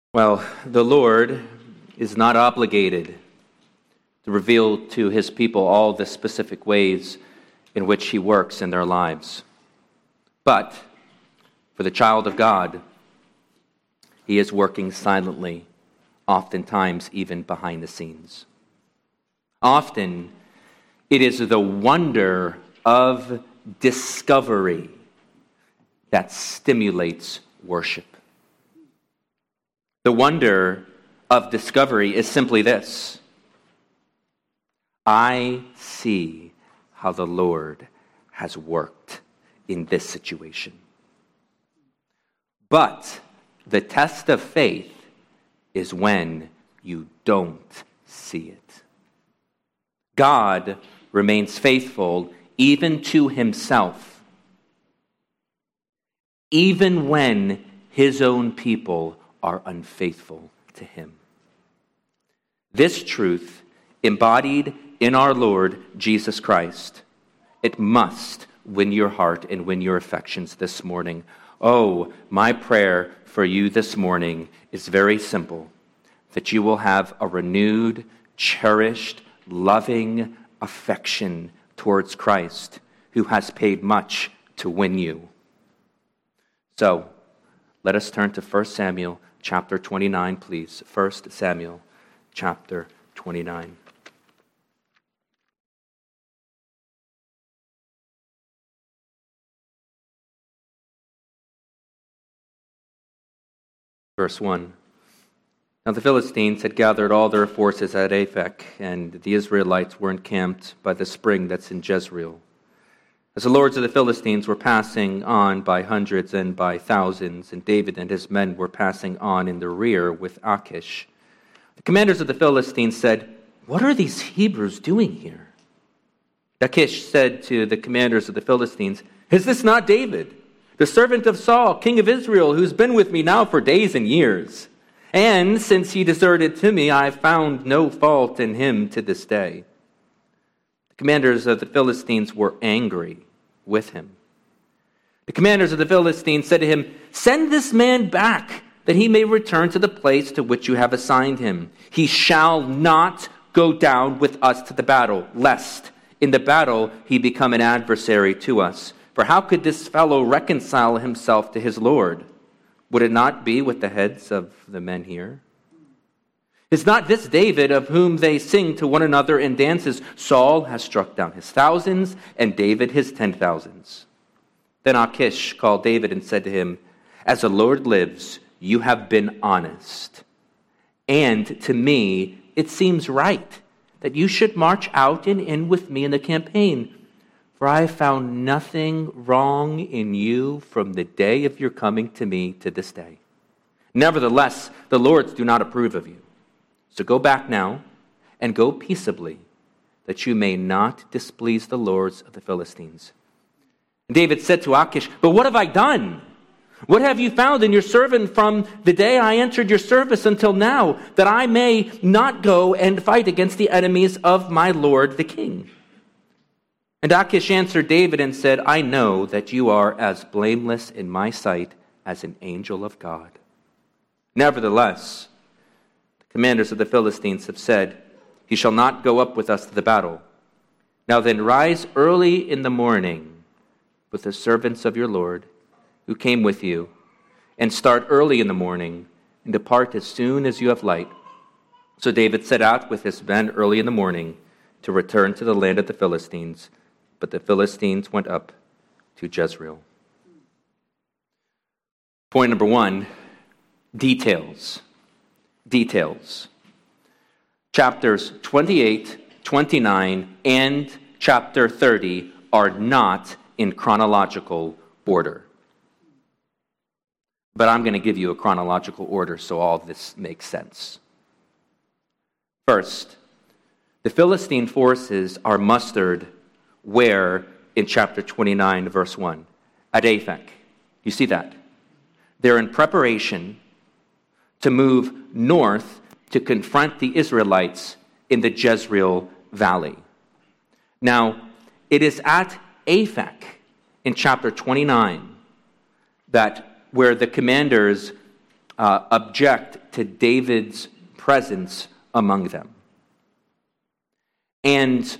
Well, the Lord is not obligated to reveal to his people all the specific ways in which he works in their lives. But for the child of God, he is working silently, oftentimes even behind the scenes. Often, it is the wonder of discovery that stimulates worship. The wonder of discovery is simply this: I see how the Lord has worked in this situation. But the test of faith is when you don't see it. God remains faithful even to himself, even when his own people are unfaithful to him. This truth, embodied in our Lord Jesus Christ, it must win your heart and win your affections this morning. Oh, my prayer for you this morning is very simple: that you will have a renewed, cherished, loving affection towards Christ, who has paid much to win you. So, let us turn to 1 Samuel chapter 29, please. 1 Samuel chapter 29. Verse 1. Now the Philistines had gathered all their forces at Aphek, and the Israelites were encamped by the spring that's in Jezreel. As the lords of the Philistines were passing on by hundreds and by thousands, and David and his men were passing on in the rear with Achish, the commanders of the Philistines said, "What are these Hebrews doing here?" Achish said to the commanders of the Philistines, "Is this not David, the servant of Saul, king of Israel, who's been with me now for days and years? And since he deserted to me, I have found no fault in him to this day." The commanders of the Philistines were angry with him. The commanders of the Philistines said to him, "Send this man back, that he may return to the place to which you have assigned him. He shall not go down with us to the battle, lest in the battle he become an adversary to us. For how could this fellow reconcile himself to his Lord? Would it not be with the heads of the men here? Is not this David of whom they sing to one another in dances? Saul has struck down his thousands, and David his 10,000s. Then Achish called David and said to him, "As the Lord lives, you have been honest. And to me it seems right that you should march out and in with me in the campaign. For I have found nothing wrong in you from the day of your coming to me to this day. Nevertheless, the lords do not approve of you. So go back now and go peaceably, that you may not displease the lords of the Philistines." And David said to Achish, "But what have I done? What have you found in your servant from the day I entered your service until now, that I may not go and fight against the enemies of my lord the king?" And Achish answered David and said, "I know that you are as blameless in my sight as an angel of God. Nevertheless, the commanders of the Philistines have said, 'He shall not go up with us to the battle.' Now then, rise early in the morning with the servants of your Lord who came with you, and start early in the morning, and depart as soon as you have light." So David set out with his men early in the morning to return to the land of the Philistines, but the Philistines went up to Jezreel. Point number 1, details. Details. Chapters 28, 29, and chapter 30 are not in chronological order. But I'm going to give you a chronological order so all this makes sense. First, the Philistine forces are mustered where in chapter 29, verse 1? At Aphek. You see that? They're in preparation to move north to confront the Israelites in the Jezreel Valley. Now, it is at Aphek in chapter 29 that where the commanders object to David's presence among them. And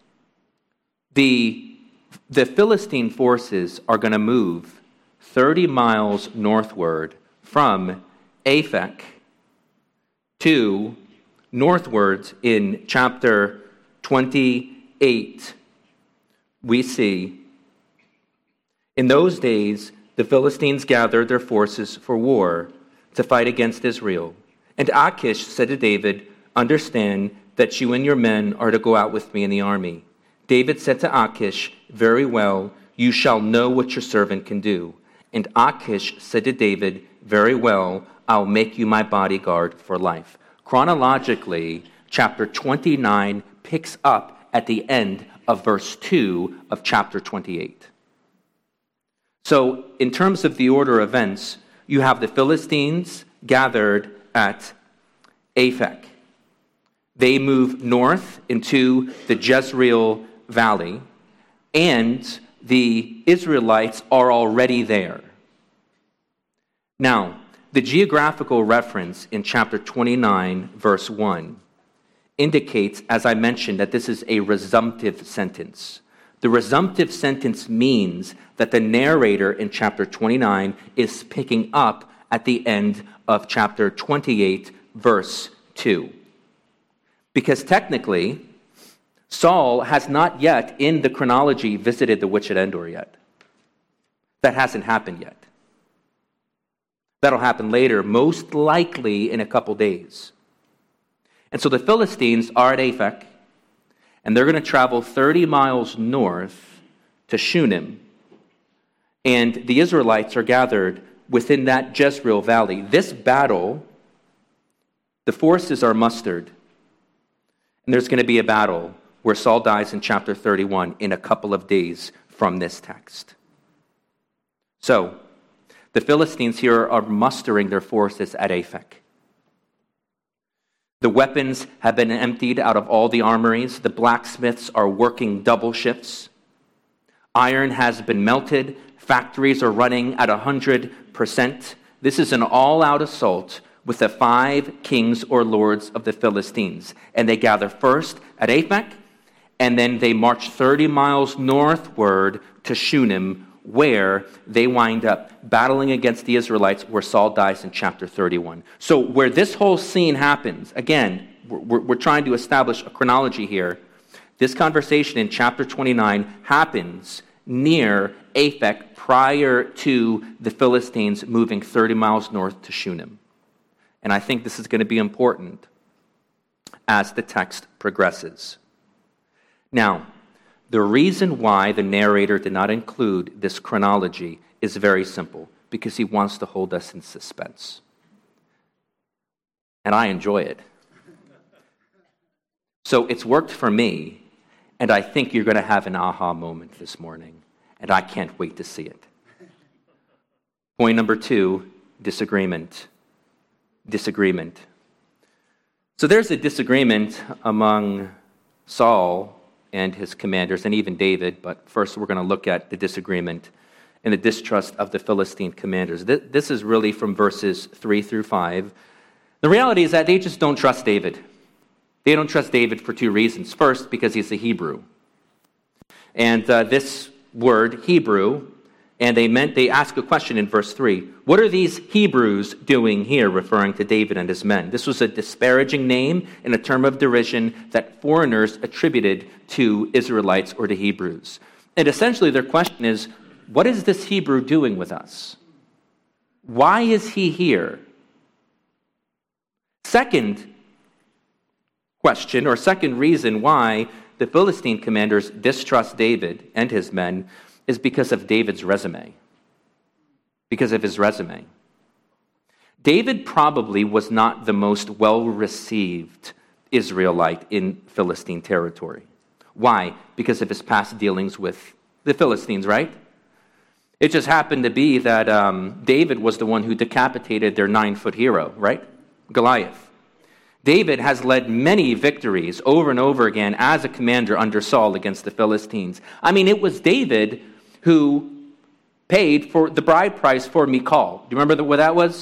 the Philistine forces are going to move 30 miles northward from Aphek to northwards in chapter 28. We see, in those days, the Philistines gathered their forces for war to fight against Israel. And Achish said to David, "Understand that you and your men are to go out with me in the army." David said to Achish, "Very well, you shall know what your servant can do." And Achish said to David, "Very well, I'll make you my bodyguard for life." Chronologically, chapter 29 picks up at the end of verse 2 of chapter 28. So, in terms of the order of events, you have the Philistines gathered at Aphek. They move north into the Jezreel Valley, and the Israelites are already there. Now, the geographical reference in chapter 29, verse 1, indicates, as I mentioned, that this is a resumptive sentence. The resumptive sentence means that the narrator in chapter 29 is picking up at the end of chapter 28, verse 2. Because technically, Saul has not yet, in the chronology, visited the witch at Endor yet. That hasn't happened yet. That'll happen later, most likely in a couple days. And so the Philistines are at Aphek, and they're going to travel 30 miles north to Shunem. And the Israelites are gathered within that Jezreel Valley. This battle, the forces are mustered. And there's going to be a battle where Saul dies in chapter 31 in a couple of days from this text. So, the Philistines here are mustering their forces at Aphek. The weapons have been emptied out of all the armories. The blacksmiths are working double shifts. Iron has been melted. Factories are running at 100%. This is an all-out assault with the 5 kings or lords of the Philistines. And they gather first at Aphek, and then they march 30 miles northward to Shunem, where they wind up battling against the Israelites, where Saul dies in chapter 31. So where this whole scene happens, again, we're trying to establish a chronology here. This conversation in chapter 29 happens near Aphek prior to the Philistines moving 30 miles north to Shunem. And I think this is going to be important as the text progresses. Now, the reason why the narrator did not include this chronology is very simple, because he wants to hold us in suspense. And I enjoy it. So it's worked for me, and I think you're going to have an aha moment this morning, and I can't wait to see it. Point number 2, disagreement. Disagreement. So there's a disagreement among Saul and his commanders, and even David, but first we're going to look at the disagreement and the distrust of the Philistine commanders. This is really from verses 3 through 5. The reality is that they just don't trust David. They don't trust David for 2 reasons. First, because he's a Hebrew. And this word, Hebrew, and they ask a question in verse 3. What are these Hebrews doing here, referring to David and his men? This was a disparaging name and a term of derision that foreigners attributed to Israelites or to Hebrews. And essentially their question is, what is this Hebrew doing with us? Why is he here? Second question, or second reason why the Philistine commanders distrust David and his men is because of David's resume. Because of his resume. David probably was not the most well-received Israelite in Philistine territory. Why? Because of his past dealings with the Philistines, right? It just happened to be that David was the one who decapitated their 9-foot hero, right? Goliath. David has led many victories over and over again as a commander under Saul against the Philistines. I mean, it was David who paid for the bride price for Michal. Do you remember what that was?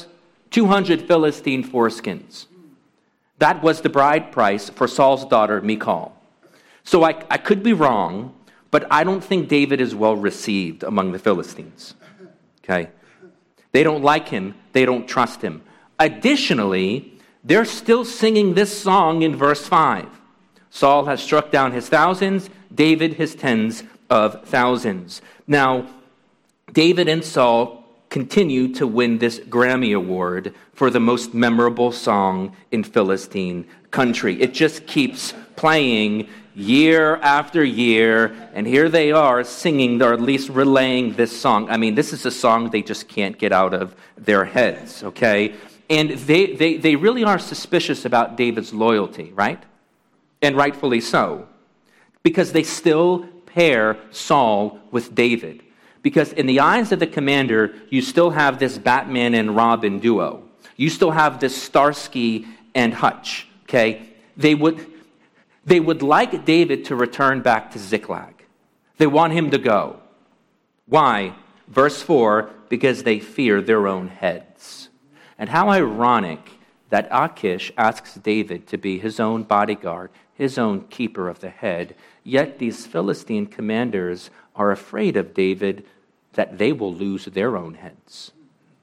200 Philistine foreskins. That was the bride price for Saul's daughter, Michal. So I could be wrong, but I don't think David is well received among the Philistines. Okay? They don't like him. They don't trust him. Additionally, they're still singing this song in verse 5. Saul has struck down his thousands, David his tens of thousands. Now, David and Saul continue to win this Grammy Award for the most memorable song in Philistine country. It just keeps playing year after year, and here they are singing, or at least relaying this song. I mean, this is a song they just can't get out of their heads, okay? And they really are suspicious about David's loyalty, right? And rightfully so, because they still pair Saul with David. Because in the eyes of the commander, you still have this Batman and Robin duo. You still have this Starsky and Hutch, okay? They would like David to return back to Ziklag. They want him to go. Why? Verse 4, because they fear their own heads. And how ironic that Achish asks David to be his own bodyguard, his own keeper of the head, yet these Philistine commanders are afraid of David that they will lose their own heads.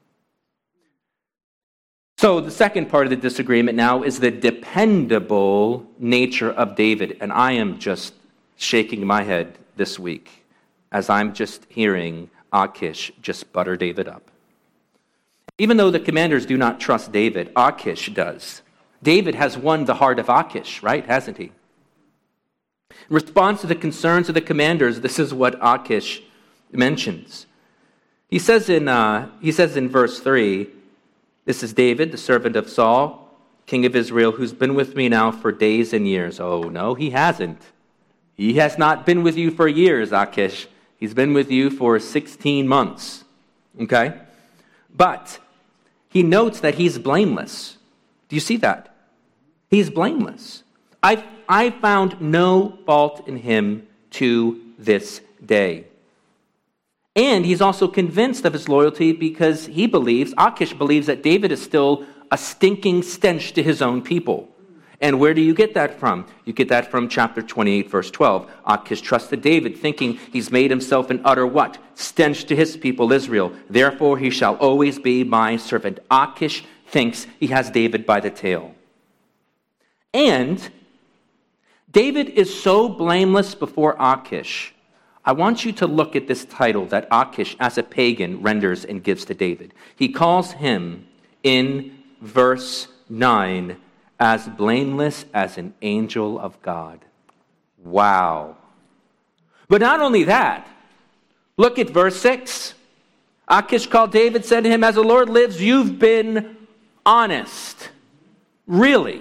So the second part of the disagreement now is the dependable nature of David. And I am just shaking my head this week as I'm just hearing Achish just butter David up. Even though the commanders do not trust David, Achish does. David has won the heart of Achish, right? Hasn't he? In response to the concerns of the commanders, this is what Achish mentions. He says in verse 3, this is David, the servant of Saul, king of Israel, who's been with me now for days and years. Oh, no, he hasn't. He has not been with you for years, Achish. He's been with you for 16 months. Okay? But he notes that he's blameless. Do you see that? He's blameless. I found no fault in him to this day. And he's also convinced of his loyalty because Achish believes that David is still a stinking stench to his own people. And where do you get that from? You get that from chapter 28, verse 12. Achish trusted David, thinking he's made himself an utter what? Stench to his people Israel. Therefore he shall always be my servant. Achish thinks he has David by the tail. And David is so blameless before Achish. I want you to look at this title that Achish, as a pagan, renders and gives to David. He calls him, in verse 9, as blameless as an angel of God. Wow. But not only that, look at verse 6. Achish called David, said to him, as the Lord lives, you've been honest. Really?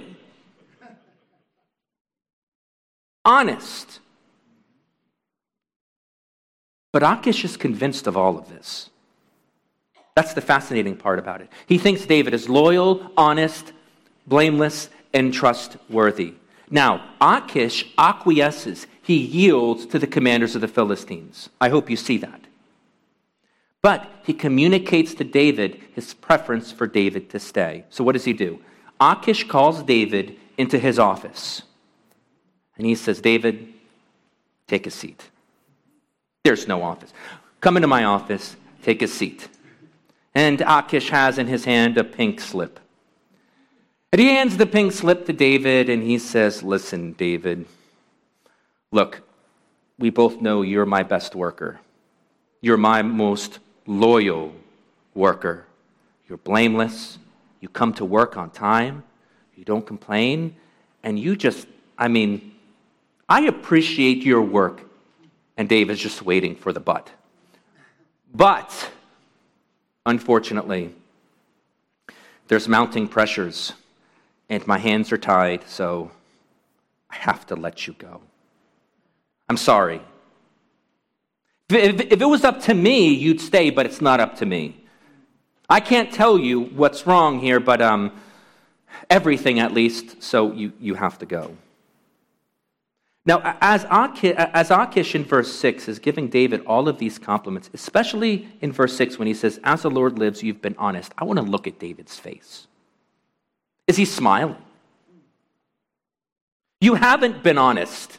Honest. But Achish is convinced of all of this. That's the fascinating part about it. He thinks David is loyal, honest, blameless, and trustworthy. Now, Achish acquiesces. He yields to the commanders of the Philistines. I hope you see that. But he communicates to David his preference for David to stay. So what does he do? Achish calls David into his office. And he says, David, take a seat. There's no office. Come into my office, take a seat. And Achish has in his hand a pink slip. And he hands the pink slip to David, and he says, listen, David, look, we both know you're my best worker. You're my most loyal worker. You're blameless. You come to work on time. You don't complain. And you just, I appreciate your work. And David's just waiting for the but. But, unfortunately, there's mounting pressures, and my hands are tied, so I have to let you go. I'm sorry. If it was up to me, you'd stay, but it's not up to me. I can't tell you what's wrong here, but everything at least, so you have to go. Now, as Achish in verse 6 is giving David all of these compliments, especially in verse 6 when he says, "As the Lord lives, you've been honest," I want to look at David's face. Is he smiling? You haven't been honest.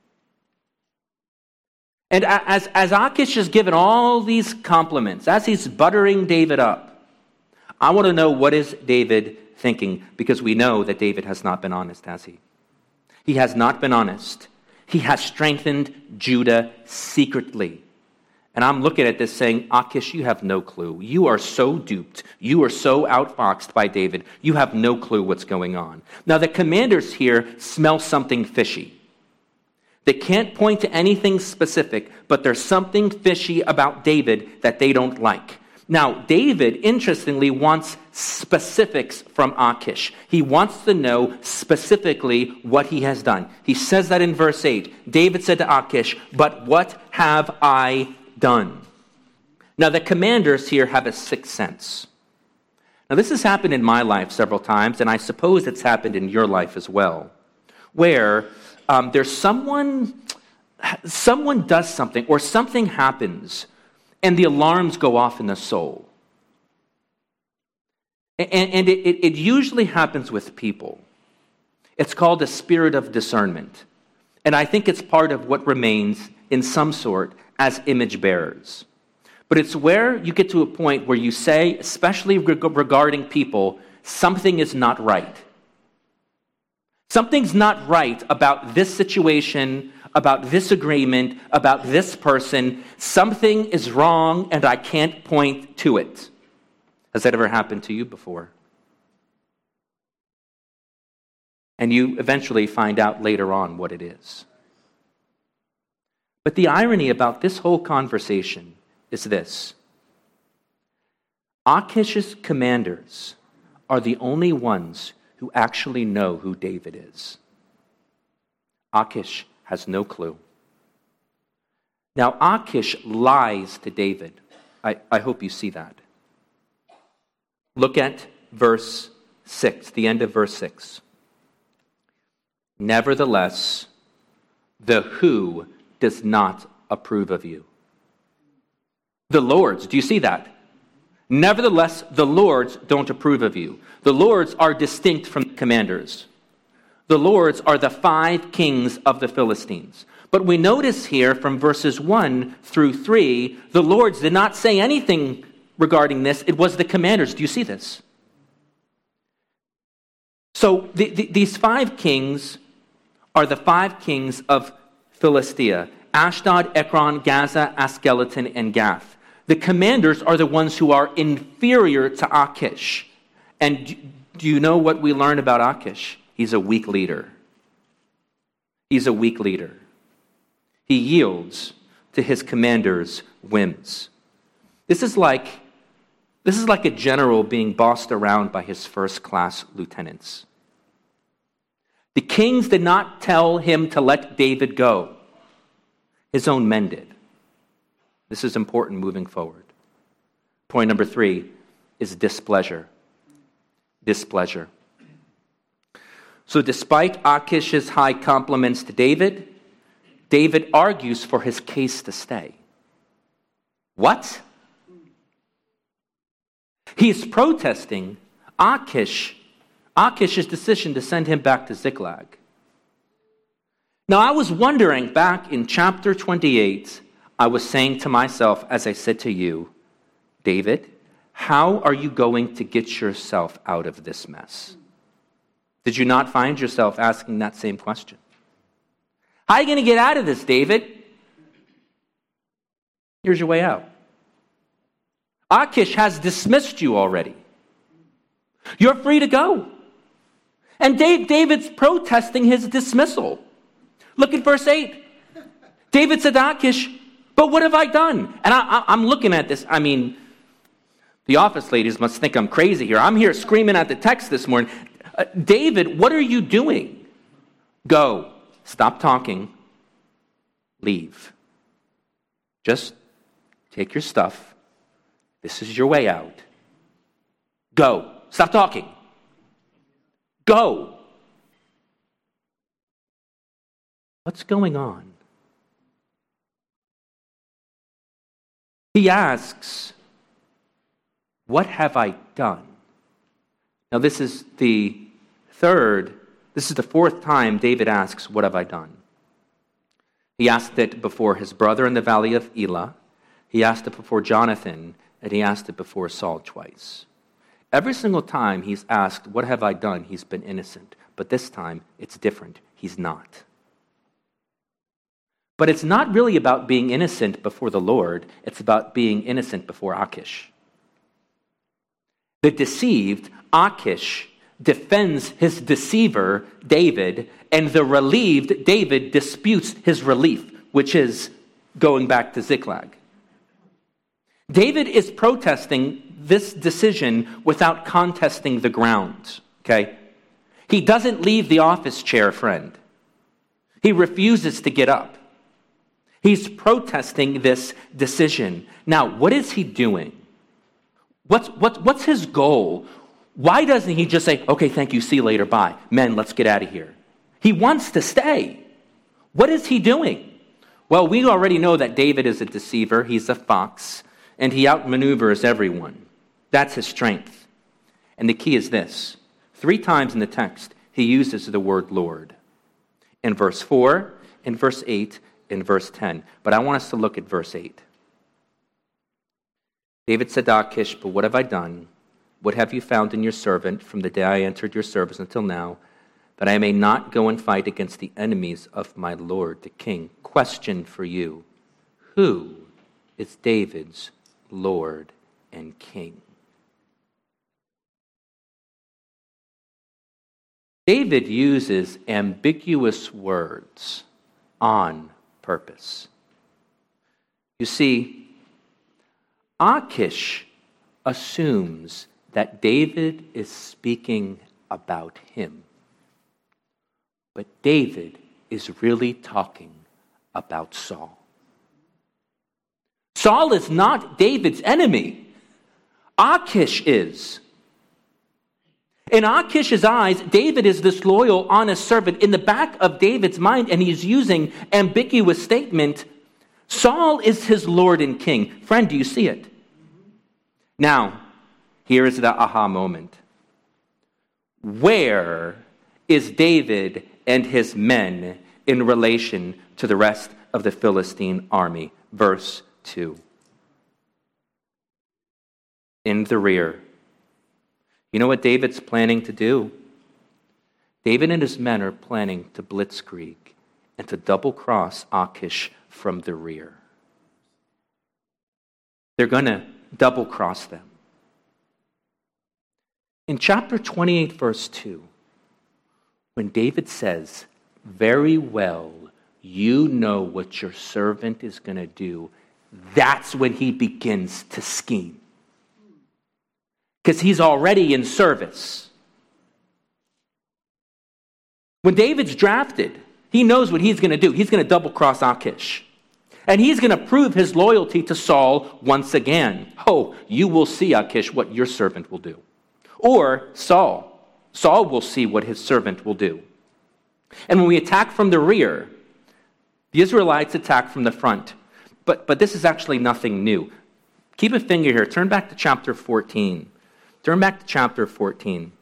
And as Achish is given all these compliments, as he's buttering David up, I want to know, what is David thinking? Because we know that David has not been honest, has he? He has not been honest. He has strengthened Judah secretly. And I'm looking at this saying, Achish, you have no clue. You are so duped. You are so outfoxed by David. You have no clue what's going on. Now, the commanders here smell something fishy. They can't point to anything specific, but there's something fishy about David that they don't like. Now, David, interestingly, wants specifics from Achish. He wants to know specifically what he has done. He says that in verse 8. David said to Achish, "But what have I done?" Now, the commanders here have a sixth sense. Now, this has happened in my life several times, and I suppose it's happened in your life as well, where there's someone does something, or something happens, and the alarms go off in the soul. And it usually happens with people. It's called a spirit of discernment. And I think it's part of what remains in some sort as image bearers. But it's where you get to a point where you say, especially regarding people, something is not right. Something's not right about this situation, about this agreement, about this person. Something is wrong, and I can't point to it. Has that ever happened to you before? And you eventually find out later on what it is. But the irony about this whole conversation is this. Achish's commanders are the only ones who actually know who David is. Achish has no clue. Now, Achish lies to David. I hope you see that. Look at verse 6, the end of verse 6. Nevertheless, the who does not approve of you. The Lords, do you see that? Nevertheless, the Lords don't approve of you. The Lords are distinct from the commanders. The Lords are the 5 kings of the Philistines. But we notice here from verses 1 through 3, the Lords did not say anything regarding this. It was the commanders. Do you see this? So these 5 kings are the 5 kings of Philistia: Ashdod, Ekron, Gaza, Askelon, and Gath. The commanders are the ones who are inferior to Achish. And do you know what we learn about Achish? He's a weak leader. He's a weak leader. He yields to his commanders' whims. This is like a general being bossed around by his first-class lieutenants. The kings did not tell him to let David go. His own men did. This is important moving forward. Point number 3 is displeasure. Displeasure. So despite Achish's high compliments to David, David argues for his case to stay. What? He is protesting Achish's decision to send him back to Ziklag. Now, I was wondering back in chapter 28, I was saying to myself, as I said to you, David, how are you going to get yourself out of this mess? Did you not find yourself asking that same question? How are you going to get out of this, David? Here's your way out. Achish has dismissed you already. You're free to go. And David's protesting his dismissal. Look at verse 8. David said to Achish, "But what have I done?" And I'm looking at this. I mean, the office ladies must think I'm crazy here. I'm here screaming at the text this morning. David, what are you doing? Go. Stop talking. Leave. Just take your stuff. This is your way out. Go. Stop talking. Go. What's going on? He asks, what have I done? Now this is the fourth time David asks, what have I done? He asked it before his brother in the valley of Elah. He asked it before Jonathan, and he asked it before Saul twice. Every single time he's asked, what have I done? He's been innocent. But this time, it's different. He's not. But it's not really about being innocent before the Lord. It's about being innocent before Achish. The deceived, Achish, defends his deceiver, David, and the relieved, David, disputes his relief, which is going back to Ziklag. David is protesting this decision without contesting the ground, okay? He doesn't leave the office chair, friend. He refuses to get up. He's protesting this decision. Now, what is he doing? What's his goal? Why doesn't he just say, okay, thank you, see you later, bye. Men, let's get out of here. He wants to stay. What is he doing? Well, we already know that David is a deceiver. He's a fox, and he outmaneuvers everyone. That's his strength. And the key is this. 3 times in the text, he uses the word Lord. In verse 4, in verse 8, in verse 10. But I want us to look at verse 8. David said to Achish, but what have I done? What have you found in your servant from the day I entered your service until now, that I may not go and fight against the enemies of my Lord, the king? Question for you. Who is David's Lord and king? David uses ambiguous words on purpose. You see, Achish assumes that David is speaking about him. But David is really talking about Saul. Saul is not David's enemy. Achish is. In Achish's eyes, David is this loyal, honest servant. In the back of David's mind, and he's using ambiguous statement, Saul is his Lord and King. Friend, do you see it? Now, here is the aha moment. Where is David and his men in relation to the rest of the Philistine army? Verse 2. In the rear. You know what David's planning to do? David and his men are planning to blitzkrieg and to double-cross Achish from the rear. They're going to double-cross them. In chapter 28, verse 2, when David says, very well, you know what your servant is going to do, that's when he begins to scheme. Because he's already in service. When David's drafted, he knows what he's going to do. He's going to double-cross Achish. And he's going to prove his loyalty to Saul once again. Oh, you will see, Achish, what your servant will do. Or Saul. Saul will see what his servant will do. And when we attack from the rear, the Israelites attack from the front. But this is actually nothing new. Keep a finger here. Turn back to chapter 14. Turn back to chapter 14.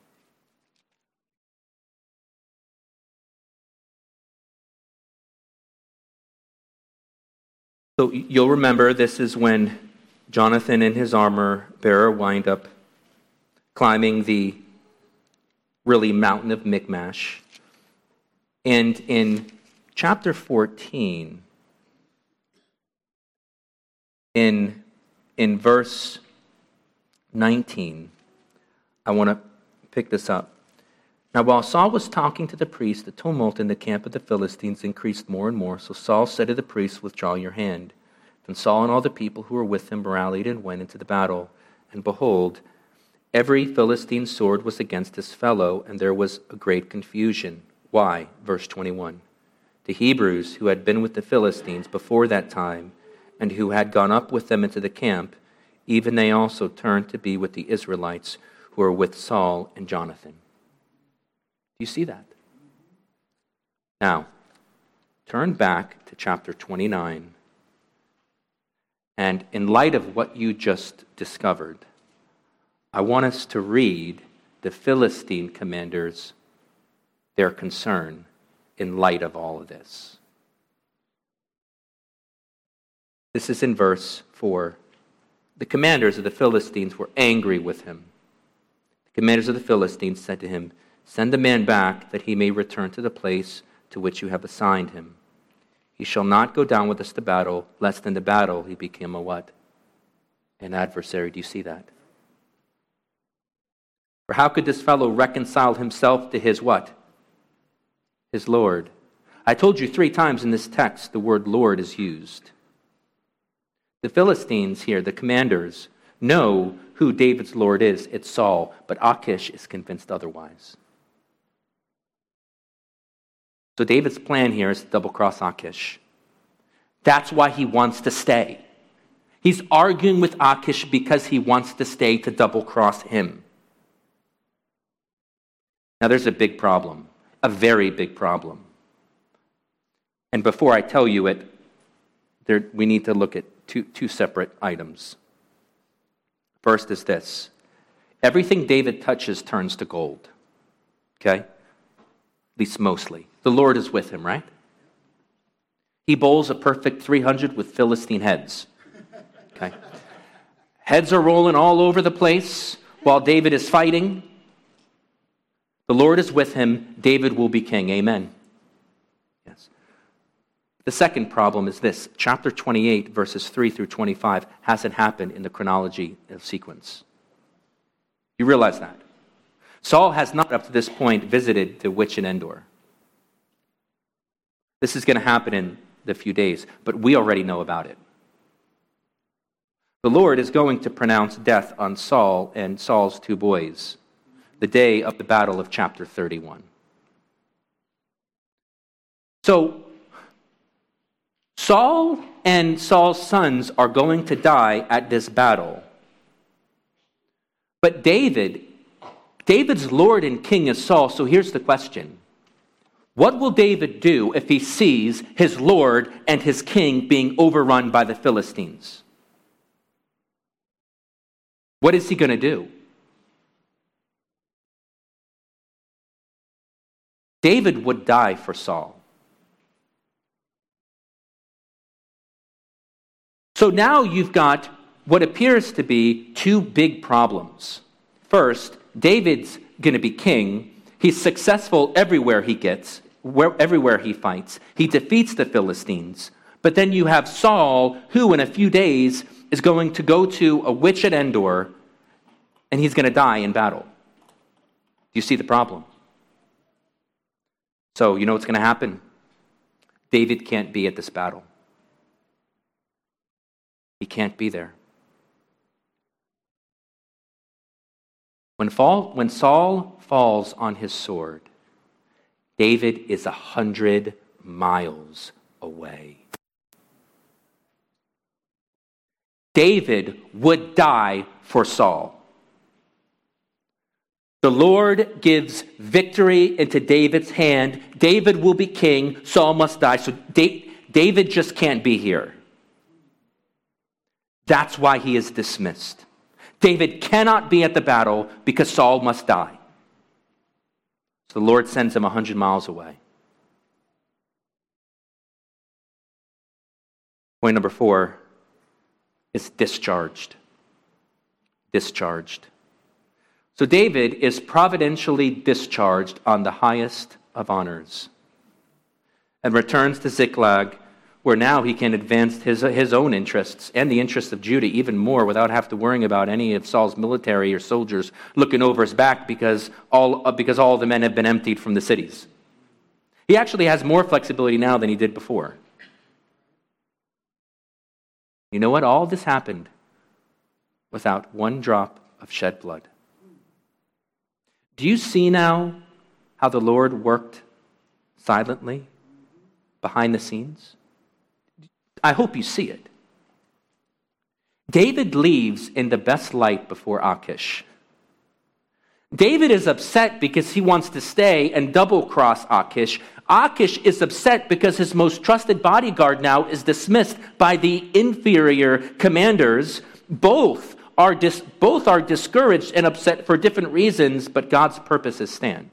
So you'll remember this is when Jonathan and his armor bearer wind up climbing the really mountain of Michmash. And in chapter 14, in verse 19, I want to pick this up. Now, while Saul was talking to the priest, the tumult in the camp of the Philistines increased more and more. So Saul said to the priest, withdraw your hand. Then Saul and all the people who were with him rallied and went into the battle. And behold, every Philistine sword was against his fellow, and there was a great confusion. Why? Verse 21. The Hebrews who had been with the Philistines before that time, and who had gone up with them into the camp, even they also turned to be with the Israelites who were with Saul and Jonathan. Do you see that? Now, turn back to chapter 29. And in light of what you just discovered, I want us to read the Philistine commanders, their concern in light of all of this. This is in verse 4. The commanders of the Philistines were angry with him. The commanders of the Philistines said to him, "Send the man back that he may return to the place to which you have assigned him. He shall not go down with us to battle, lest in the battle he become a" what? An adversary. Do you see that? For how could this fellow reconcile himself to his what? His Lord. I told you 3 times in this text the word Lord is used. The Philistines here, the commanders, know who David's Lord is. It's Saul, but Achish is convinced otherwise. So David's plan here is to double-cross Achish. That's why he wants to stay. He's arguing with Achish because he wants to stay to double-cross him. Now there's a big problem, a very big problem. And before I tell you it, we need to look at two separate items. First is this. Everything David touches turns to gold. Okay? At least mostly. The Lord is with him, right? He bowls a perfect 300 with Philistine heads. Okay? Heads are rolling all over the place while David is fighting. The Lord is with him. David will be king. Amen. Yes. The second problem is this. Chapter 28, verses 3 through 25 hasn't happened in the chronology of sequence. You realize that? Saul has not up to this point visited the witch in Endor. This is going to happen in the few days, but we already know about it. The Lord is going to pronounce death on Saul and Saul's 2 boys the day of the battle of chapter 31. So, Saul and Saul's sons are going to die at this battle. But David's Lord and King is Saul, so here's the question. What will David do if he sees his Lord and his king being overrun by the Philistines? What is he going to do? David would die for Saul. So now you've got what appears to be 2 big problems. First, David's going to be king. He's successful everywhere he gets, everywhere he fights. He defeats the Philistines. But then you have Saul, who in a few days is going to go to a witch at Endor, and he's going to die in battle. Do you see the problem? So, you know what's going to happen? David can't be at this battle. He can't be there. When Saul falls on his sword, David is 100 miles away. David would die for Saul. The Lord gives victory into David's hand. David will be king. Saul must die. So David just can't be here. That's why he is dismissed. David cannot be at the battle because Saul must die. So the Lord sends him 100 miles away. Point number 4 is discharged. Discharged. So David is providentially discharged on the highest of honors and returns to Ziklag, where now he can advance his own interests and the interests of Judah even more without having to worry about any of Saul's military or soldiers looking over his back because all the men have been emptied from the cities. He actually has more flexibility now than he did before. You know what? All this happened without one drop of shed blood. Do you see now how the Lord worked silently behind the scenes? I hope you see it. David leaves in the best light before Achish. David is upset because he wants to stay and double-cross Achish. Achish is upset because his most trusted bodyguard now is dismissed by the inferior commanders. Both are discouraged and upset for different reasons, but God's purposes stand.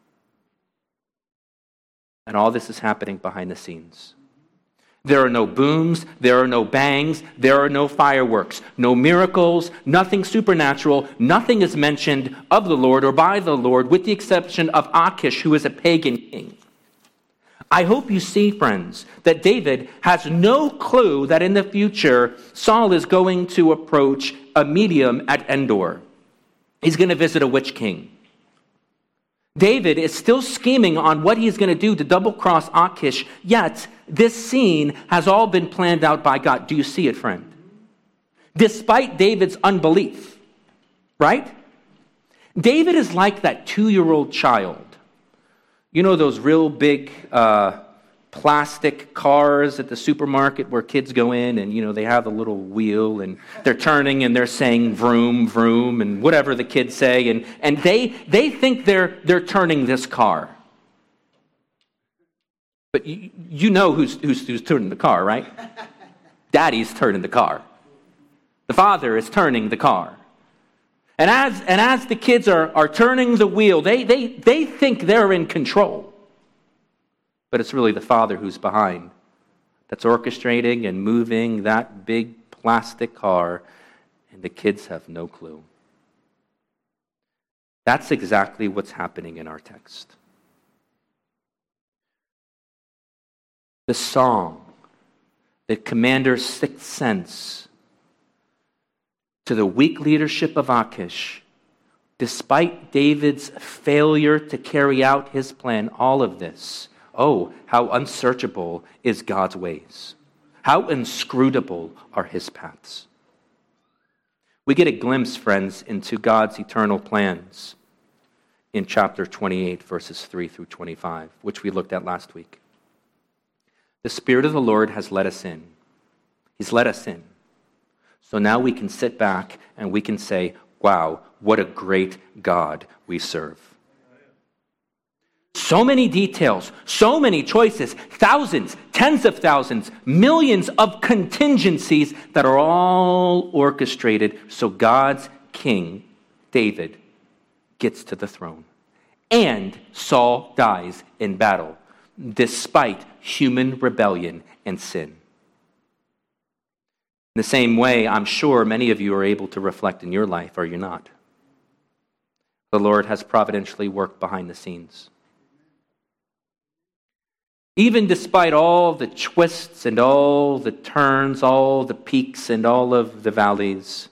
And all this is happening behind the scenes. There are no booms, there are no bangs, there are no fireworks, no miracles, nothing supernatural, nothing is mentioned of the Lord or by the Lord, with the exception of Achish, who is a pagan king. I hope you see, friends, that David has no clue that in the future Saul is going to approach a medium at Endor. He's going to visit a witch king. David is still scheming on what he's going to do to double-cross Achish, yet this scene has all been planned out by God. Do you see it, friend? Despite David's unbelief, right? David is like that 2-year-old child. You know those real big plastic cars at the supermarket where kids go in and, they have a little wheel and they're turning and they're saying vroom, vroom, and whatever the kids say. And they think they're turning this car. But you know who's turning the car, right? Daddy's turning the car. The father is turning the car. And as the kids are turning the wheel, they think they're in control. But it's really the father who's behind, that's orchestrating and moving that big plastic car, and the kids have no clue. That's exactly what's happening in our text. The song, the commander's sixth sense, to the weak leadership of Achish, despite David's failure to carry out his plan, all of this, how unsearchable is God's ways. How inscrutable are his paths. We get a glimpse, friends, into God's eternal plans in chapter 28, verses 3 through 25, which we looked at last week. The Spirit of the Lord has let us in. He's let us in. So now we can sit back and we can say, wow, what a great God we serve. So many details, so many choices, thousands, tens of thousands, millions of contingencies that are all orchestrated so God's king, David, gets to the throne. And Saul dies in battle, despite human rebellion and sin. In the same way, I'm sure many of you are able to reflect in your life, are you not? The Lord has providentially worked behind the scenes. Even despite all the twists and all the turns, all the peaks and all of the valleys.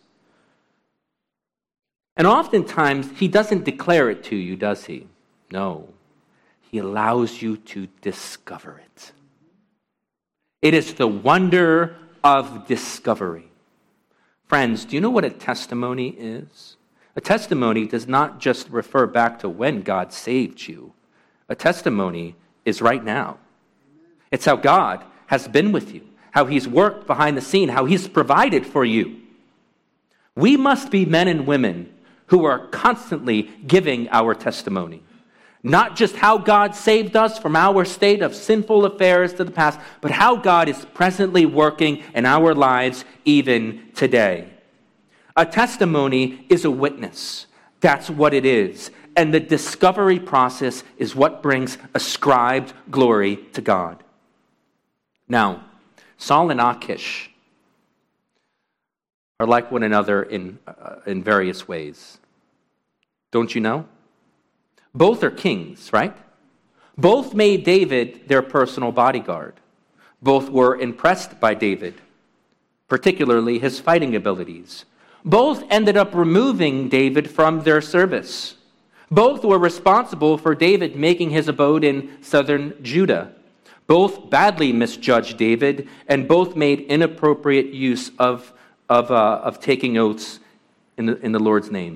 And oftentimes, he doesn't declare it to you, does he? No. He allows you to discover it. It is the wonder of discovery. Friends, do you know what a testimony is? A testimony does not just refer back to when God saved you. A testimony is right now. It's how God has been with you, how he's worked behind the scene, how he's provided for you. We must be men and women who are constantly giving our testimony. Not just how God saved us from our state of sinful affairs to the past, but how God is presently working in our lives even today. A testimony is a witness. That's what it is. And the discovery process is what brings ascribed glory to God. Now, Saul and Achish are like one another in various ways. Don't you know? Both are kings, right? Both made David their personal bodyguard. Both were impressed by David, particularly his fighting abilities. Both ended up removing David from their service. Both were responsible for David making his abode in southern Judah. Both badly misjudged David, and both made inappropriate use of taking oaths in the Lord's name.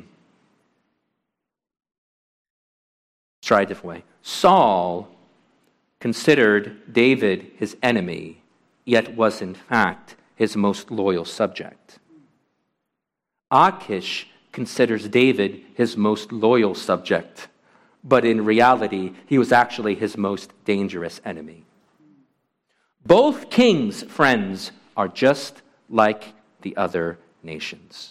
Let's try a different way. Saul considered David his enemy, yet was in fact his most loyal subject. Achish considers David his most loyal subject, but in reality, he was actually his most dangerous enemy. Both kings, friends, are just like the other nations.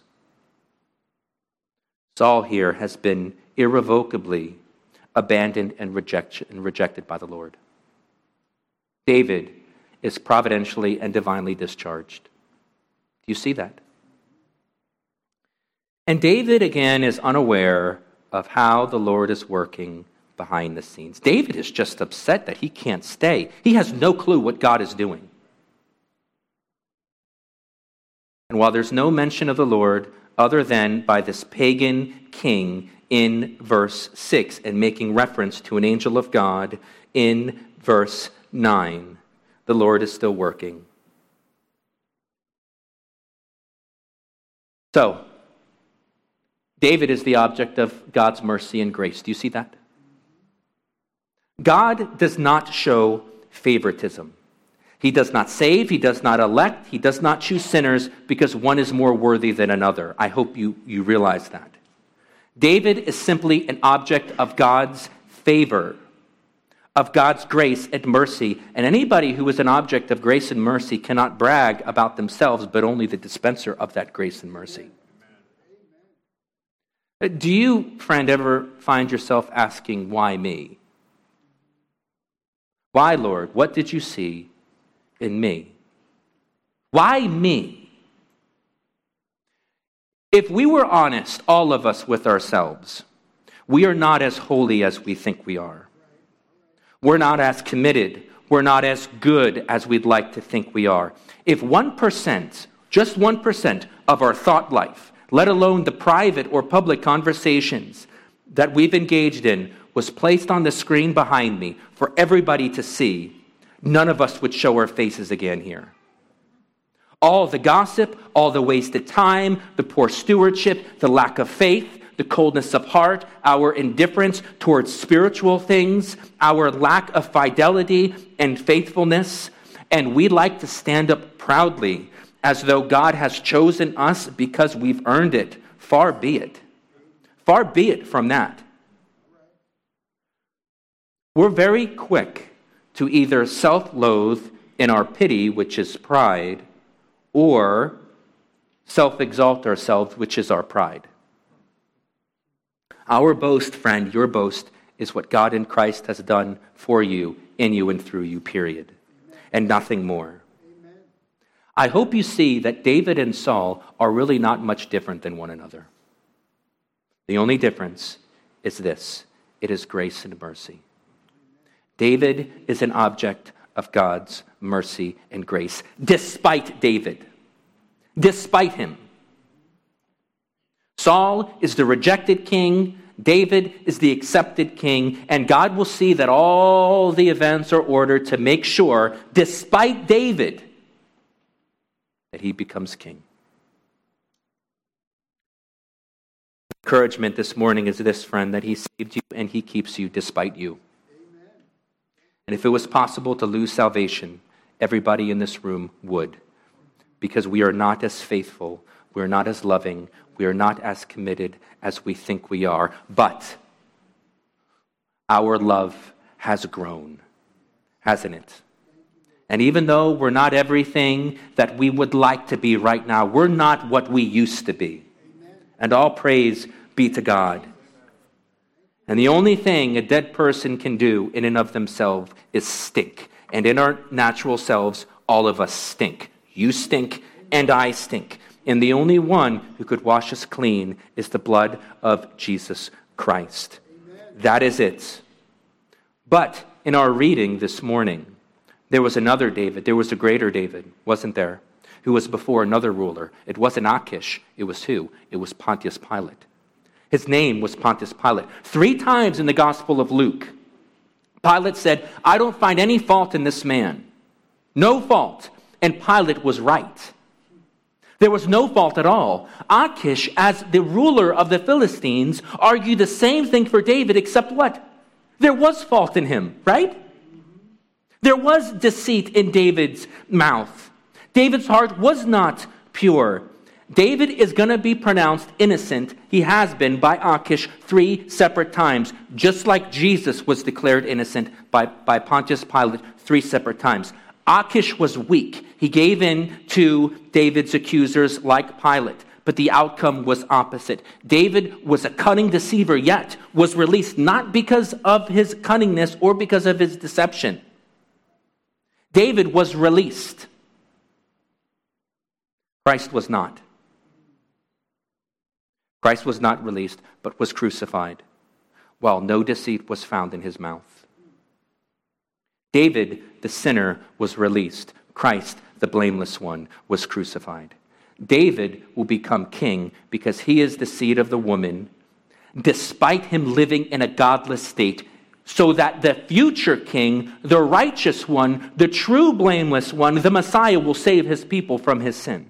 Saul here has been irrevocably abandoned and rejected by the Lord. David is providentially and divinely discharged. Do you see that? And David, again, is unaware of how the Lord is working behind the scenes. David is just upset that he can't stay. He has no clue what God is doing. And while there's no mention of the Lord other than by this pagan king in verse 6 and making reference to an angel of God in verse 9, the Lord is still working. So, David is the object of God's mercy and grace. Do you see that? God does not show favoritism. He does not save, he does not elect, he does not choose sinners because one is more worthy than another. I hope you realize that. David is simply an object of God's favor, of God's grace and mercy. And anybody who is an object of grace and mercy cannot brag about themselves, but only the dispenser of that grace and mercy. Do you, friend, ever find yourself asking, why me? Why, Lord? What did you see in me? Why me? If we were honest, all of us with ourselves, we are not as holy as we think we are. We're not as committed. We're not as good as we'd like to think we are. If 1%, just 1% of our thought life, let alone the private or public conversations that we've engaged in, was placed on the screen behind me for everybody to see, none of us would show our faces again here. All the gossip, all the wasted time, the poor stewardship, the lack of faith, the coldness of heart, our indifference towards spiritual things, our lack of fidelity and faithfulness, and we like to stand up proudly as though God has chosen us because we've earned it. Far be it. Far be it from that. We're very quick to either self-loathe in our pity, which is pride, or self-exalt ourselves, which is our pride. Our boast, friend, your boast, is what God in Christ has done for you, in you, and through you, period. And nothing more. I hope you see that David and Saul are really not much different than one another. The only difference is this: it is grace and mercy. David is an object of God's mercy and grace, despite David. Despite him. Saul is the rejected king, David is the accepted king, and God will see that all the events are ordered to make sure, despite David, that he becomes king. Encouragement this morning is this, friend, that he saved you and he keeps you despite you. Amen. And if it was possible to lose salvation, everybody in this room would, because we are not as faithful, we are not as loving, we are not as committed as we think we are, but our love has grown, hasn't it? And even though we're not everything that we would like to be right now, we're not what we used to be. Amen. And all praise be to God. And the only thing a dead person can do in and of themselves is stink. And in our natural selves, all of us stink. You stink and I stink. And the only one who could wash us clean is the blood of Jesus Christ. Amen. That is it. But in our reading this morning, there was another David. There was a greater David, wasn't there? Who was before another ruler. It wasn't Achish. It was who? It was Pontius Pilate. His name was Pontius Pilate. 3 times in the Gospel of Luke, Pilate said, I don't find any fault in this man. No fault. And Pilate was right. There was no fault at all. Achish, as the ruler of the Philistines, argued the same thing for David, except what? There was fault in him, right? There was deceit in David's mouth. David's heart was not pure. David is going to be pronounced innocent. He has been by Achish 3 separate times, just like Jesus was declared innocent by Pontius Pilate 3 separate times. Achish was weak. He gave in to David's accusers like Pilate, but the outcome was opposite. David was a cunning deceiver, yet was released not because of his cunningness or because of his deception. David was released. Christ was not. Christ was not released, but was crucified, while no deceit was found in his mouth. David, the sinner, was released. Christ, the blameless one, was crucified. David will become king because he is the seed of the woman, despite him living in a godless state, so that the future king, the righteous one, the true blameless one, the Messiah, will save his people from his sin.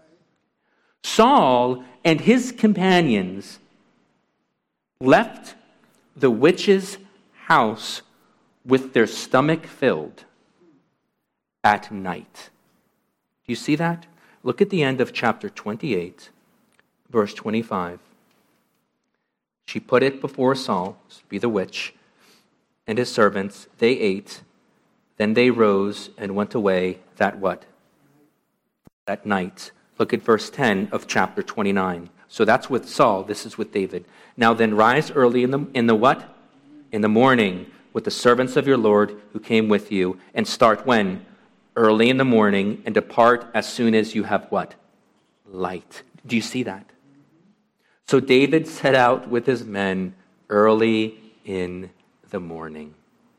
Saul and his companions left the witch's house with their stomach filled at night. Do you see that? Look at the end of chapter 28, verse 25. She put it before Saul, be the witch, and his servants. They ate. Then they rose and went away that what? That night. Look at verse 10 of chapter 29. So that's with Saul. This is with David. Now then rise early in the what? In the morning with the servants of your Lord who came with you, and start when? Early in the morning, and depart as soon as you have what? Light. Do you see that? So David set out with his men early in the morning.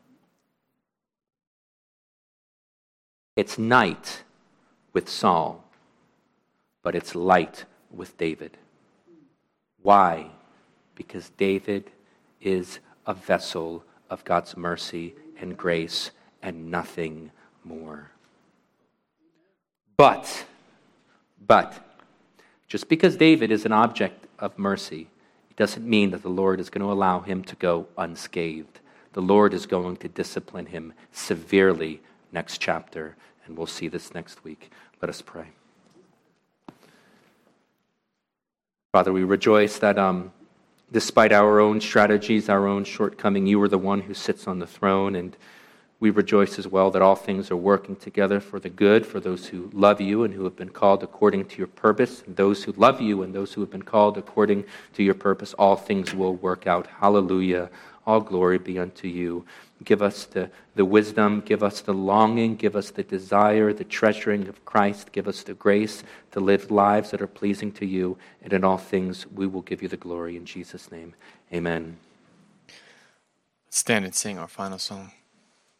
It's night with Saul, but it's light with David. Why? Because David is a vessel of God's mercy and grace and nothing more. But, just because David is an object of mercy, it doesn't mean that the Lord is going to allow him to go unscathed. The Lord is going to discipline him severely next chapter, and we'll see this next week. Let us pray. Father, we rejoice that despite our own strategies, our own shortcoming, you are the one who sits on the throne, and we rejoice as well that all things are working together for the good, for those who love you and who have been called according to your purpose, and those who love you and those who have been called according to your purpose, all things will work out. Hallelujah. All glory be unto you. Give us the wisdom, give us the longing, give us the desire, the treasuring of Christ, give us the grace to live lives that are pleasing to you, and in all things we will give you the glory in Jesus' name. Amen. Let's stand and sing our final song.